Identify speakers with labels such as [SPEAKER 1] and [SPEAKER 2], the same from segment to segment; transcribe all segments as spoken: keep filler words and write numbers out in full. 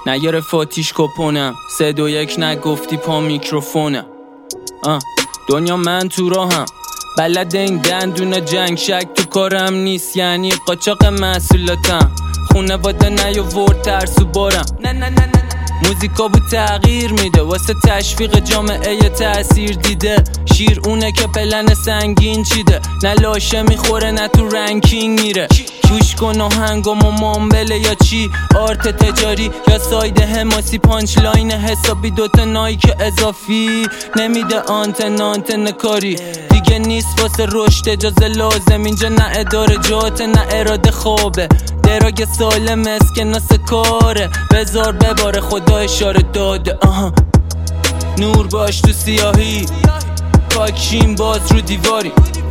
[SPEAKER 1] نگرفت آتیش کپونم، سه دو یک نگفتی پا میکروفونم. آه دنیا من تو راهم، بلد این دندون جنگ، شک تو کارم نیست یعنی قاچاق محصولاتم. خونه باده نیاورد ترسو بارم، نه نه نه نه موزیکا بود تغییر میده واسه تشویق جامعه تأثیر دیده. شیر اونه که پلن سنگین چیده، نه لاشه میخوره نه تو رنکینگ میره. گوش کن آهنگم و مامبله یا چی، آرت تجاری یا ساید حماسی، پانچ لاین حسابی دوتا نایک اضافی. نمیده آنتن آنتن کاری دیگه نیست واسه رشد اجازه لازم. اینجا نه اداره جات نه اراده خوابه، دراگ سالم اسکناس کاره. بذار بباره خدا اشاره داده. آها نور باش تو سیاهی، پاکشیم باز رو دیواری.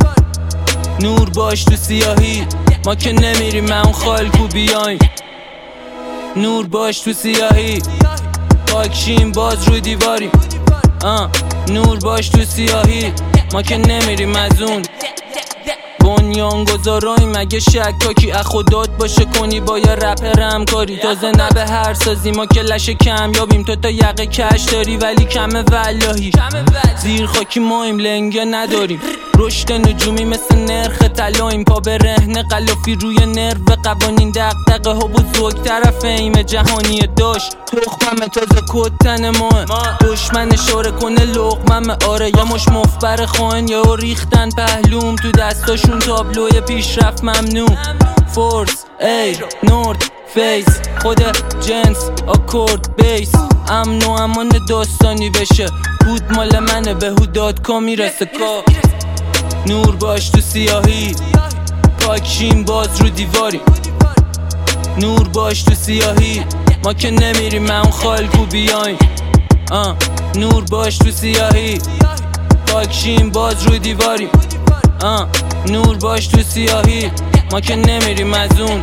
[SPEAKER 1] نور باش تو سیاهی، ما که نمیریم من اون خالکو بیایم. نور باش تو سیاهی، پاکشیم باز رو دیواری. آه نور باش تو سیاهی، ما که نمیریم از اون بنیانگذارای. مگه شکاکی از خودات باشه کنی با یه رپر همکاری. تازه نه به هر سازی ما که لشه کمیابیم، تو تا یقه کش داری ولی کمه والهی. زیر خاکی مایم لنگه نداریم، رشد نجومی مثل نرخ طلاییم. پا به رهن قلافی روی نرو قوانین، دقدقه ها بزرگ طرف ایم جهانی داشت. تخمم تازه کتن ماه، دشمن اشاره کنه لقمم. آره یه مش مفبر خواهن یا ریختن پهلوم، تو دستاشون تابلوی پیشرفت ممنوع. فورس ایر نورد فیس خود جنس آکورد بیس. امن و امان داستانی بشه، هود مال منه به هود دات کام میرسه کار. نور باش تو سیاهی، پاکشیم باز رو دیواری. نور باش تو سیاهی، ما که نمیریم من اون خالکو بیایم. آه نور باش تو سیاهی، پاکشیم باز رو دیواری. آه نور باش تو سیاهی، ما که نمیریم از اون.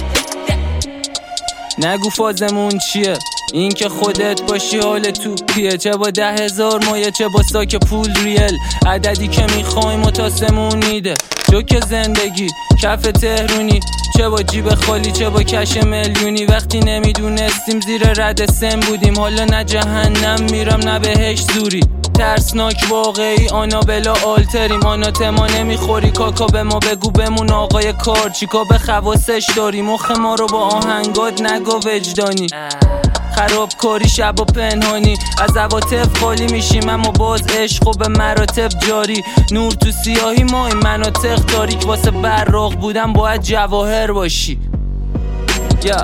[SPEAKER 1] نگو فازمون چیه، این که خودت باشی حال تو پیه. چه با ده هزار مایه چه با ساک پول ریل، عددی که میخوایم و تاسمون میده. جوک زندگی کف تهرونی، چه با جیب خالی چه با کش میلیونی. وقتی نمیدونستیم زیر رد سن بودیم، حالا نه جهنم میرم نه بهش زوری. ترسناک واقعی آنابلا آلتریم، آناتما نمیخوری کاکا به ما بگو بمون آقای کار. چیکا به خواستش داری مخ ما رو با آهنگات نگو وجدانی. خرابکاری شب و پنهانی، از عواطف خالی میشیم اما باز عشق و به مراتب جاری. نور تو سیاهی ما این مناطق تاریک، واسه براق بودن باید جواهر باشی. یا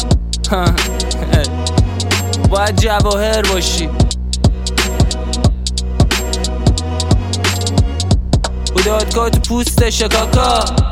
[SPEAKER 1] باید جواهر باشی. دادگاه تو پوستشه کاکا.